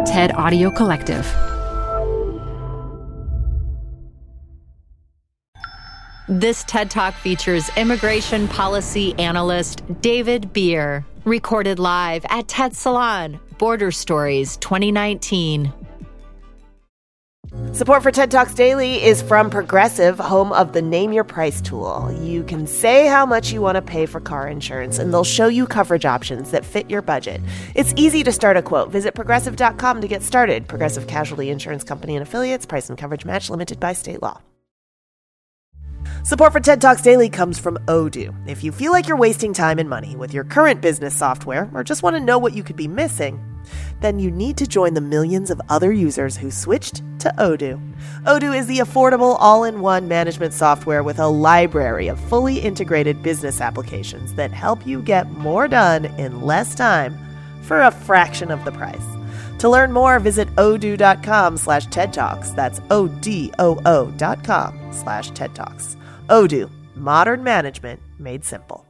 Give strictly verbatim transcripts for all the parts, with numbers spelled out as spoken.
TED Audio Collective. This TED Talk features immigration policy analyst David Bier, recorded live at TED Salon, Border Stories twenty nineteen. Support for TED Talks Daily is from Progressive, home of the Name Your Price tool. You can say how much you want to pay for car insurance, and they'll show you coverage options that fit your budget. It's easy to start a quote. Visit progressive dot com to get started. Progressive Casualty Insurance Company and Affiliates. Price and coverage match limited by state law. Support for TED Talks Daily comes from Odoo. If you feel like you're wasting time and money with your current business software, or just want to know what you could be missing, then you need to join the millions of other users who switched to Odoo. Odoo is the affordable all-in-one management software with a library of fully integrated business applications that help you get more done in less time for a fraction of the price. To learn more, visit odoo.com slash TED Talks. That's O-D-O-O dot com slash TED Talks. Odoo, modern management made simple.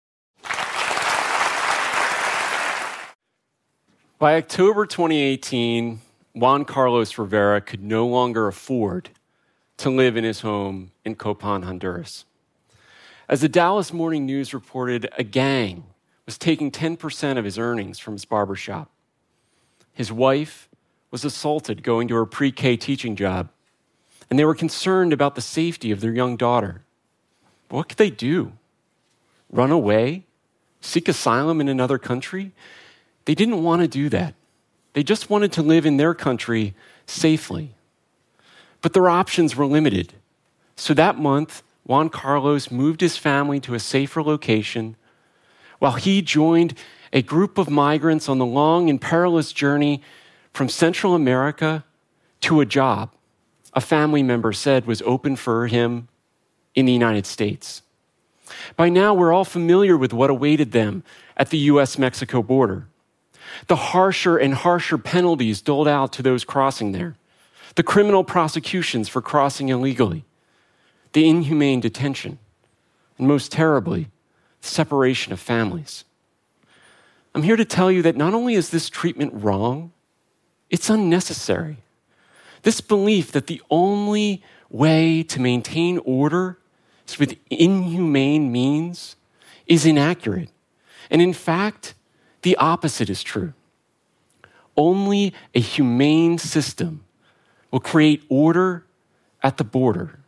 By October twenty eighteen, Juan Carlos Rivera could no longer afford to live in his home in Copan, Honduras. As the Dallas Morning News reported, a gang was taking ten percent of his earnings from his barbershop. His wife was assaulted going to her pre-K teaching job, and they were concerned about the safety of their young daughter. What could they do? Run away? Seek asylum in another country? They didn't want to do that. They just wanted to live in their country safely. But their options were limited. So that month, Juan Carlos moved his family to a safer location while he joined a group of migrants on the long and perilous journey from Central America to a job a family member said was open for him in the United States. By now, we're all familiar with what awaited them at the U S Mexico border. The harsher and harsher penalties doled out to those crossing there, the criminal prosecutions for crossing illegally, the inhumane detention, and most terribly, the separation of families. I'm here to tell you that not only is this treatment wrong, it's unnecessary. This belief that the only way to maintain order is with inhumane means is inaccurate. And in fact, the opposite is true. Only a humane system will create order at the border.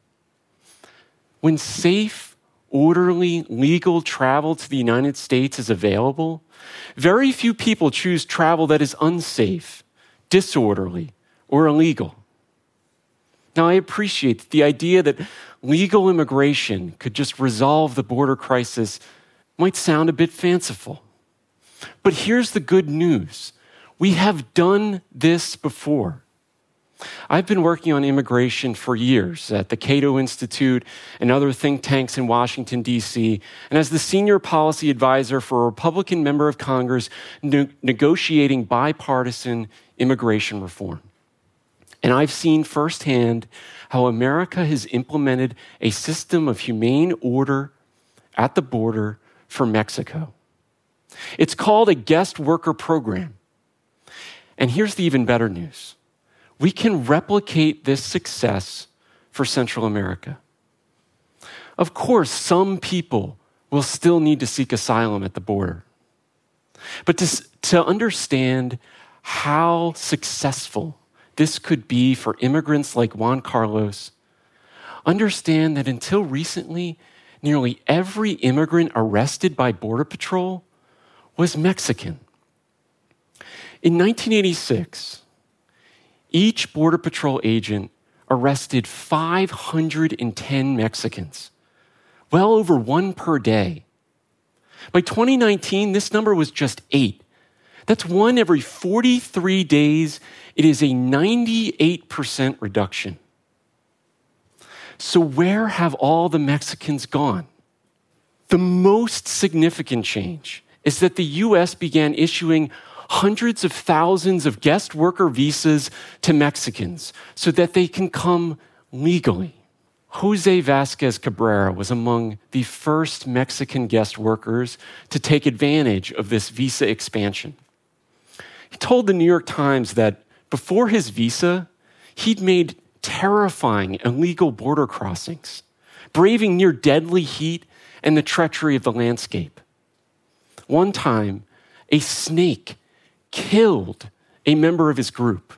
When safe, orderly, legal travel to the United States is available, very few people choose travel that is unsafe, disorderly, or illegal. Now, I appreciate that the idea that legal immigration could just resolve the border crisis might sound a bit fanciful. But here's the good news. We have done this before. I've been working on immigration for years at the Cato Institute and other think tanks in Washington, D C, and as the senior policy advisor for a Republican member of Congress ne- negotiating bipartisan immigration reform. And I've seen firsthand how America has implemented a system of humane order at the border for Mexico. It's called a guest worker program. And here's the even better news. We can replicate this success for Central America. Of course, some people will still need to seek asylum at the border. But to, to understand how successful this could be for immigrants like Juan Carlos, understand that until recently, nearly every immigrant arrested by Border Patrol was Mexican. In nineteen eighty-six, each Border Patrol agent arrested five hundred ten Mexicans, well over one per day. By twenty nineteen, this number was just eight. That's one every forty-three days. It is a ninety-eight percent reduction. So where have all the Mexicans gone? The most significant change is that the U S began issuing hundreds of thousands of guest worker visas to Mexicans so that they can come legally. Jose Vasquez Cabrera was among the first Mexican guest workers to take advantage of this visa expansion. He told the New York Times that before his visa, he'd made terrifying illegal border crossings, braving near deadly heat and the treachery of the landscape. One time, a snake killed a member of his group.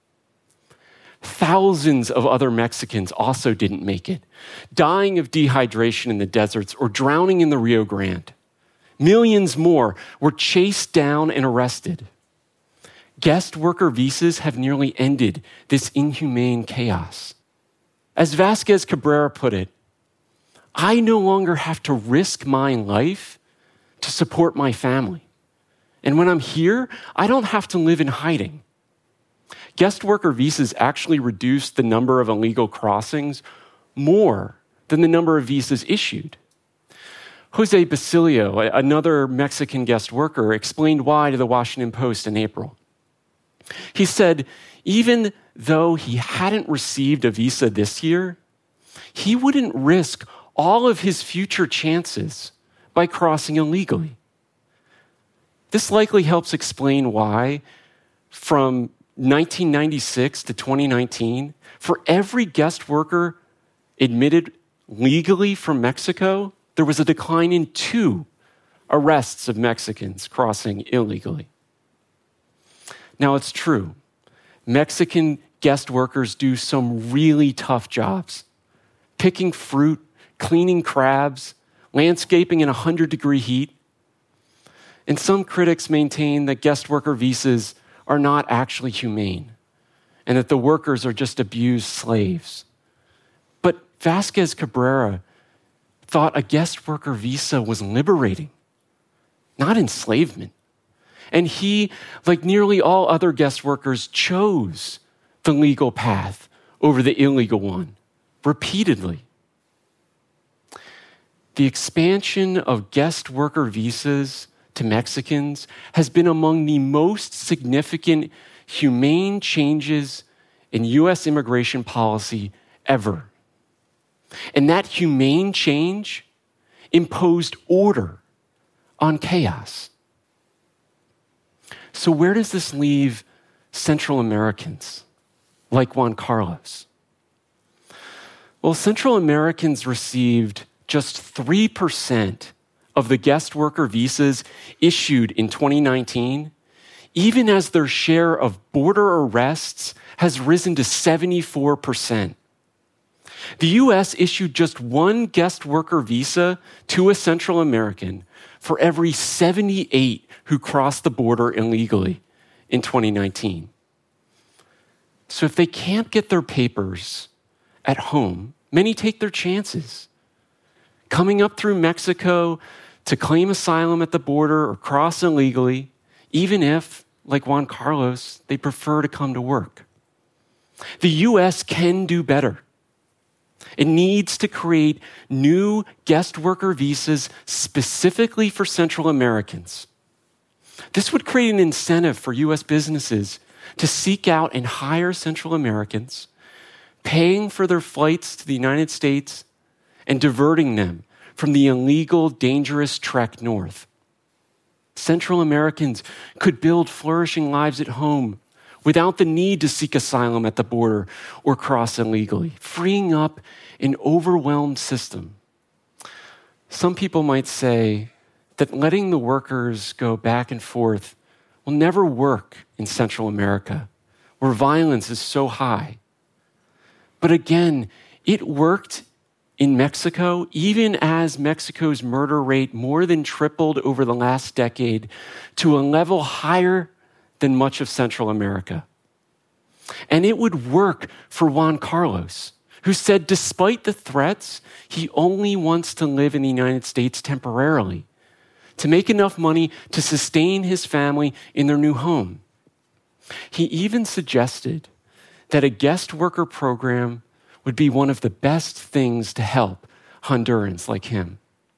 Thousands of other Mexicans also didn't make it, dying of dehydration in the deserts or drowning in the Rio Grande. Millions more were chased down and arrested. Guest worker visas have nearly ended this inhumane chaos. As Vasquez Cabrera put it, I no longer have to risk my life to support my family. And when I'm here, I don't have to live in hiding. Guest worker visas actually reduced the number of illegal crossings more than the number of visas issued. Jose Basilio, another Mexican guest worker, explained why to the Washington Post in April. He said, even though he hadn't received a visa this year, he wouldn't risk all of his future chances by crossing illegally. This likely helps explain why, from nineteen ninety-six to twenty nineteen, for every guest worker admitted legally from Mexico, there was a decline in two arrests of Mexicans crossing illegally. Now, it's true. Mexican guest workers do some really tough jobs. Picking fruit, cleaning crabs, landscaping in one hundred degree heat. And some critics maintain that guest worker visas are not actually humane and that the workers are just abused slaves. But Vasquez Cabrera thought a guest worker visa was liberating, not enslavement. And he, like nearly all other guest workers, chose the legal path over the illegal one repeatedly. The expansion of guest worker visas to Mexicans has been among the most significant humane changes in U S immigration policy ever. And that humane change imposed order on chaos. So where does this leave Central Americans like Juan Carlos? Well, Central Americans received just three percent of the guest worker visas issued in twenty nineteen, even as their share of border arrests has risen to seventy-four percent. The U S issued just one guest worker visa to a Central American for every seventy-eight who crossed the border illegally in twenty nineteen. So if they can't get their papers at home, many take their chances. Coming up through Mexico to claim asylum at the border or cross illegally, even if, like Juan Carlos, they prefer to come to work. The U S can do better. It needs to create new guest worker visas specifically for Central Americans. This would create an incentive for U S businesses to seek out and hire Central Americans, paying for their flights to the United States and diverting them from the illegal, dangerous trek north. Central Americans could build flourishing lives at home without the need to seek asylum at the border or cross illegally, freeing up an overwhelmed system. Some people might say that letting the workers go back and forth will never work in Central America, where violence is so high. But again, it worked in Mexico, even as Mexico's murder rate more than tripled over the last decade to a level higher than much of Central America. And it would work for Juan Carlos, who said despite the threats, he only wants to live in the United States temporarily to make enough money to sustain his family in their new home. He even suggested that a guest worker program would be one of the best things to help Hondurans like him.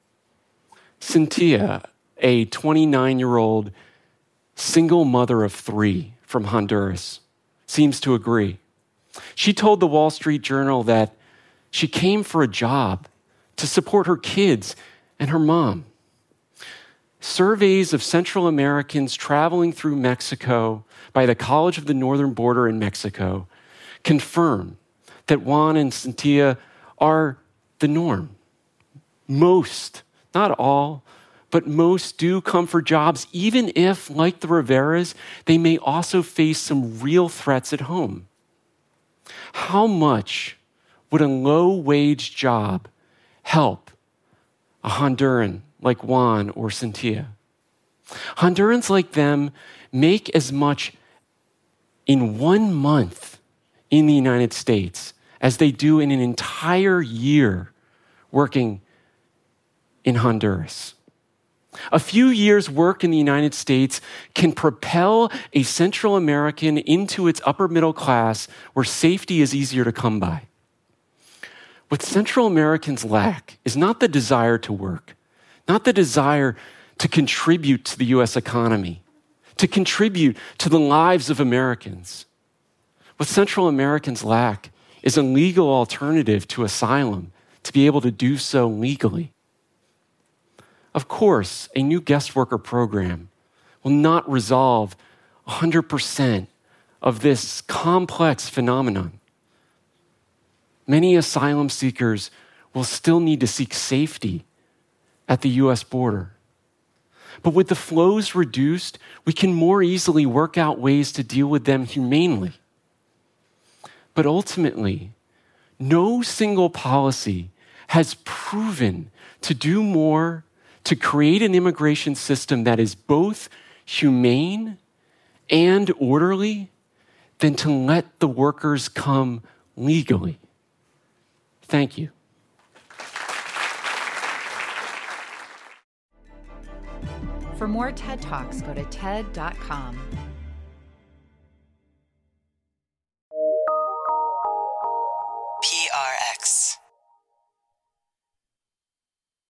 Cynthia, a twenty-nine-year-old single mother of three from Honduras, seems to agree. She told the Wall Street Journal that she came for a job to support her kids and her mom. surveys of Central Americans traveling through Mexico by the College of the Northern Border in Mexico confirm that Juan and Cynthia are the norm. Most, not all, but most do come for jobs, even if, like the Riveras, they may also face some real threats at home. How much would a low-wage job help a Honduran like Juan or Cynthia? Hondurans like them make as much in one month in the United States as they do in an entire year working in Honduras. A few years' work in the United States can propel a Central American into its upper middle class where safety is easier to come by. What Central Americans lack is not the desire to work, not the desire to contribute to the U S economy, to contribute to the lives of Americans. What Central Americans lack is a legal alternative to asylum to be able to do so legally. Of course, a new guest worker program will not resolve one hundred percent of this complex phenomenon. Many asylum seekers will still need to seek safety at the U S border. But with the flows reduced, we can more easily work out ways to deal with them humanely. But ultimately, no single policy has proven to do more to create an immigration system that is both humane and orderly than to let the workers come legally. Thank you. For more TED Talks, go to T E D dot com. P R X.